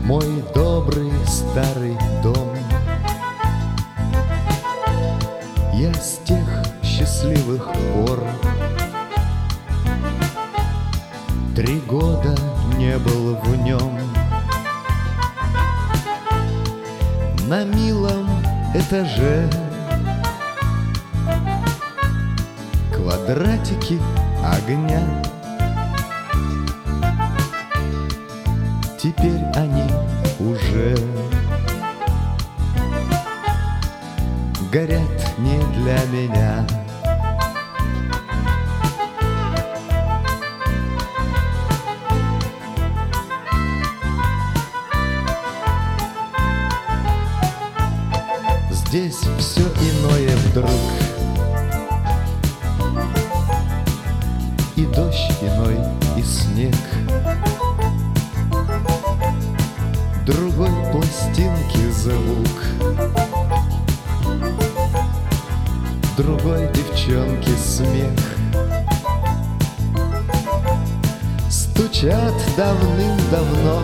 Мой добрый старый дом. Я с тех счастливых пор 3 года не был в нем. На милом этаже квадратики огня. Теперь они уже горят не для меня. Здесь все иное вдруг, и дождь иной, и снег. Другой пластинки звук, другой девчонки смех. Стучат давным-давно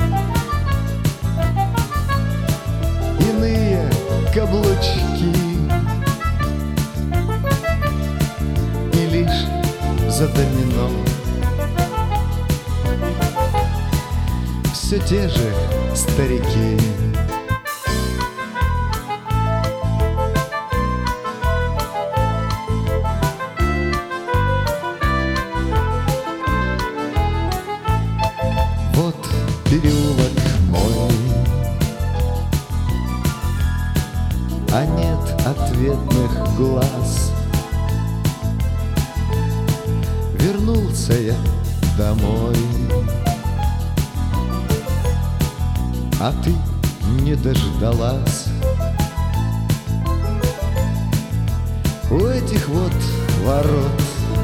иные каблучки, и лишь за домино все те же старики. Вот переулок мой, а нет ответных глаз. Вернулся я домой, а ты не дождалась. У этих вот ворот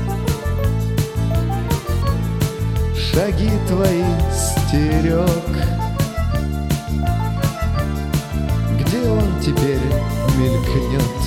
шаги твои стерег. Где он теперь мелькнет?